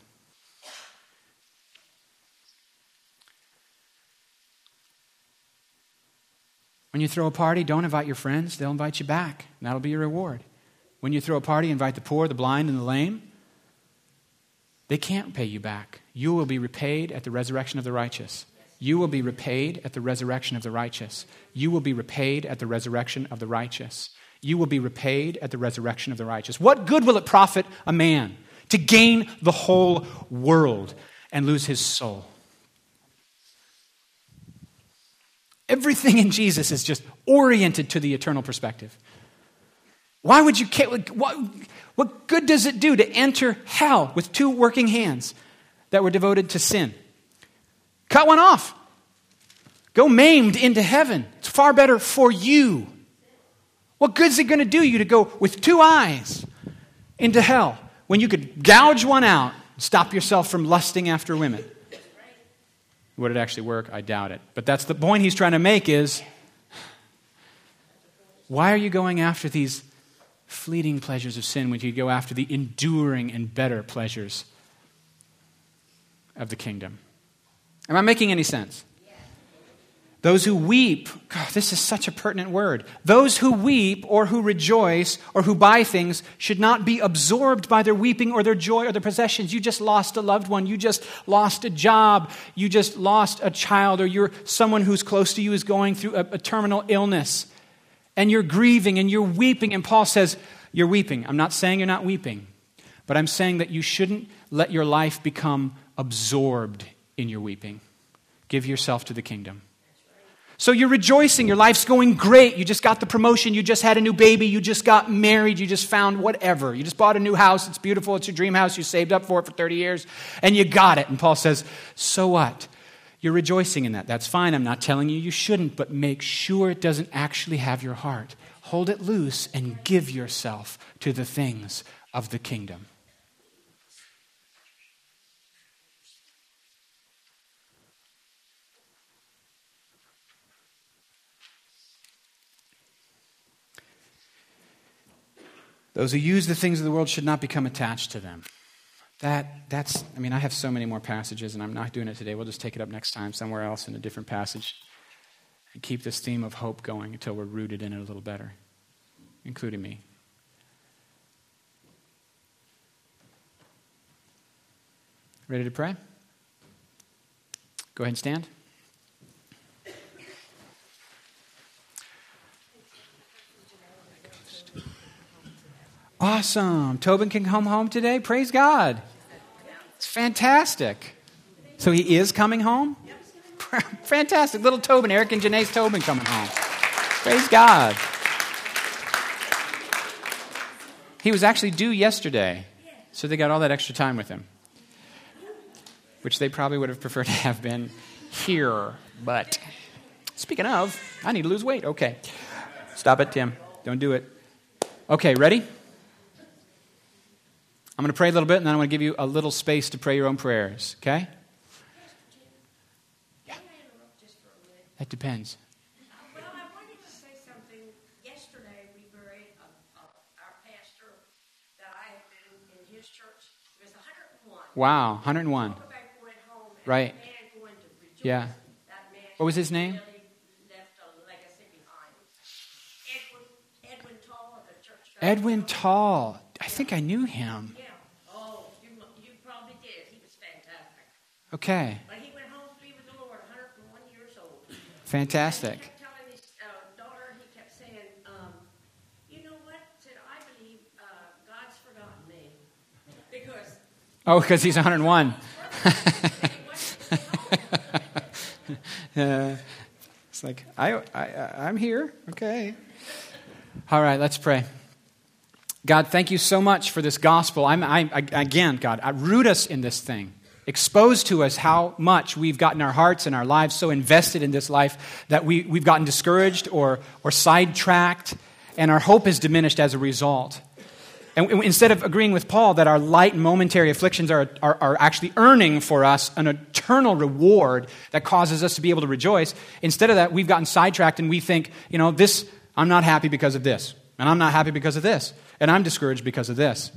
When you throw a party, don't invite your friends. They'll invite you back. And that'll be your reward. When you throw a party, invite the poor, the blind, and the lame. They can't pay you back. You will be repaid at the resurrection of the righteous. You will be repaid at the resurrection of the righteous. You will be repaid at the resurrection of the righteous. You will be repaid at the resurrection of the righteous. What good will it profit a man to gain the whole world and lose his soul? Everything in Jesus is just oriented to the eternal perspective. Why would you care? What, what good does it do to enter hell with two working hands that were devoted to sin? Cut one off. Go maimed into heaven. It's far better for you. What good is it going to do you to go with two eyes into hell when you could gouge one out and stop yourself from lusting after women? Would it actually work? I doubt it. But that's the point he's trying to make is, why are you going after these fleeting pleasures of sin when you go after the enduring and better pleasures of the kingdom? Am I making any sense? Those who weep, God, this is such a pertinent word. Those who weep or who rejoice or who buy things should not be absorbed by their weeping or their joy or their possessions. You just lost a loved one. You just lost a job. You just lost a child, or you're someone who's close to you is going through a, a terminal illness. And you're grieving and you're weeping. And Paul says, you're weeping. I'm not saying you're not weeping, but I'm saying that you shouldn't let your life become absorbed in your weeping. Give yourself to the kingdom. So you're rejoicing, your life's going great, you just got the promotion, you just had a new baby, you just got married, you just found whatever. You just bought a new house, it's beautiful, it's your dream house, you saved up for it for thirty years, and you got it. And Paul says, so what? You're rejoicing in that. That's fine, I'm not telling you you shouldn't, but make sure it doesn't actually have your heart. Hold it loose and give yourself to the things of the kingdom. Those who use the things of the world should not become attached to them. That, that's, I mean, I have so many more passages, and I'm not doing it today. We'll just take it up next time somewhere else in a different passage and keep this theme of hope going until we're rooted in it a little better, including me. Ready to pray? Go ahead and stand. Awesome. Tobin can come home today. Praise God. It's fantastic. So he is coming home? Fantastic. Little Tobin, Eric and Janae's Tobin coming home. Praise God. He was actually due yesterday, so they got all that extra time with him, which they probably would have preferred to have been here. But speaking of, I need to lose weight. Okay. Stop it, Tim. Don't do it. Okay, ready? I'm going to pray a little bit, and then I'm going to give you a little space to pray your own prayers, okay? Yeah. That depends. Well, I wanted to say something. Yesterday, we buried a, a, our pastor that I had been in his church. He was one hundred and one. Wow, one hundred and one. Went home and Right. the man going to rejoice. Yeah. That man What was his name? Really left Edwin Tall. I think I knew him. Yeah. Oh, you, you probably did. He was fantastic. Okay. But he went home to be with the Lord, one hundred and one years old. Fantastic. And he kept telling his uh, daughter, he kept saying, um, you know what? Said, I believe uh, God's forgotten me. Because... Oh, because he's one hundred and one. uh, it's like, I, I, I'm here. Okay. All right, let's pray. God, thank you so much for this gospel. I'm, I, again, God, I root us in this thing. Expose to us how much we've gotten our hearts and our lives so invested in this life that we, we've gotten discouraged or, or sidetracked, and our hope is diminished as a result. And instead of agreeing with Paul that our light and momentary afflictions are, are, are actually earning for us an eternal reward that causes us to be able to rejoice, instead of that, we've gotten sidetracked and we think, you know, this, I'm not happy because of this, and I'm not happy because of this, and I'm discouraged because of this.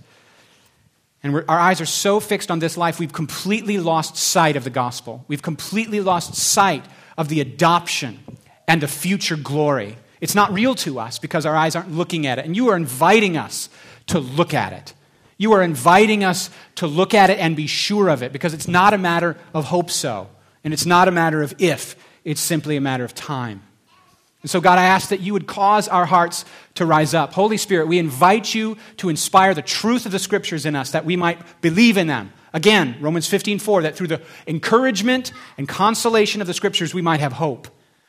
And we're, our eyes are so fixed on this life, we've completely lost sight of the gospel. We've completely lost sight of the adoption and the future glory. It's not real to us because our eyes aren't looking at it. And you are inviting us to look at it. You are inviting us to look at it and be sure of it, because it's not a matter of hope so, and it's not a matter of if, it's simply a matter of time. And so, God, I ask that you would cause our hearts to rise up. Holy Spirit, we invite you to inspire the truth of the Scriptures in us that we might believe in them. Again, Romans fifteen four, that through the encouragement and consolation of the Scriptures we might have hope.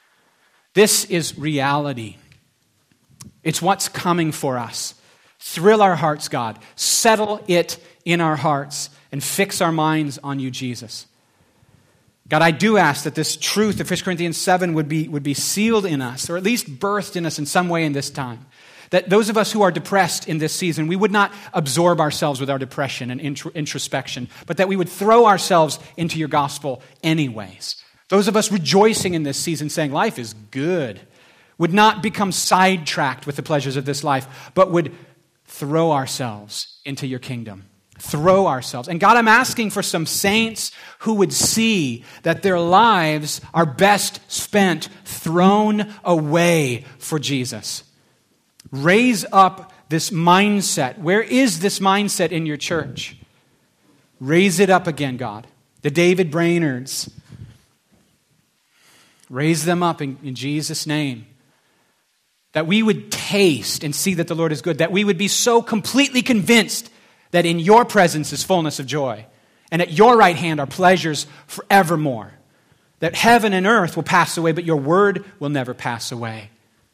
This is reality. It's what's coming for us. Thrill our hearts, God. Settle it in our hearts and fix our minds on you, Jesus. God, I do ask that this truth of First Corinthians seven would be, would be sealed in us, or at least birthed in us in some way in this time. That those of us who are depressed in this season, we would not absorb ourselves with our depression and introspection, but that we would throw ourselves into your gospel anyways. Those of us rejoicing in this season, saying life is good, would not become sidetracked with the pleasures of this life, but would throw ourselves into your kingdom. Throw ourselves. And God, I'm asking for some saints who would see that their lives are best spent thrown away for Jesus. Raise up this mindset. Where is this mindset in your church? Raise it up again, God. The David Brainards. Raise them up in, in Jesus' name. That we would taste and see that the Lord is good. That we would be so completely convinced that in your presence is fullness of joy. And at your right hand are pleasures forevermore. That heaven and earth will pass away, but your word will never pass away.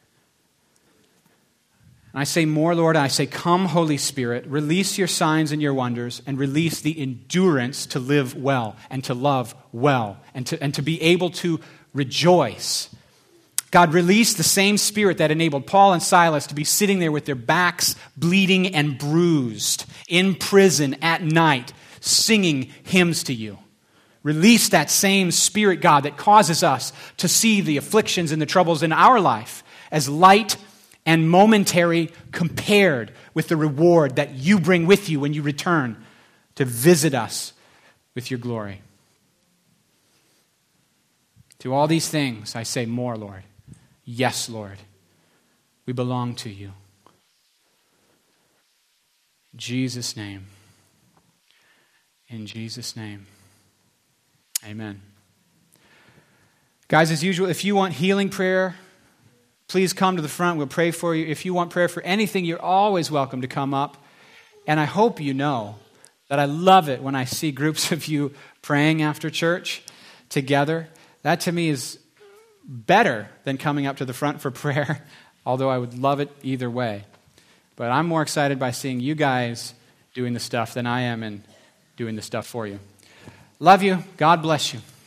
And I say more, Lord, I say, come, Holy Spirit, release your signs and your wonders, and release the endurance to live well and to love well and to, and to be able to rejoice. God, release the same Spirit that enabled Paul and Silas to be sitting there with their backs bleeding and bruised in prison at night, singing hymns to you. Release that same Spirit, God, that causes us to see the afflictions and the troubles in our life as light and momentary compared with the reward that you bring with you when you return to visit us with your glory. To all these things, I say more, Lord. Yes, Lord. We belong to you. In Jesus' name. In Jesus' name. Amen. Guys, as usual, if you want healing prayer, please come to the front. We'll pray for you. If you want prayer for anything, you're always welcome to come up. And I hope you know that I love it when I see groups of you praying after church together. That to me is better than coming up to the front for prayer, although I would love it either way. But I'm more excited by seeing you guys doing the stuff than I am in doing the stuff for you. Love you. God bless you.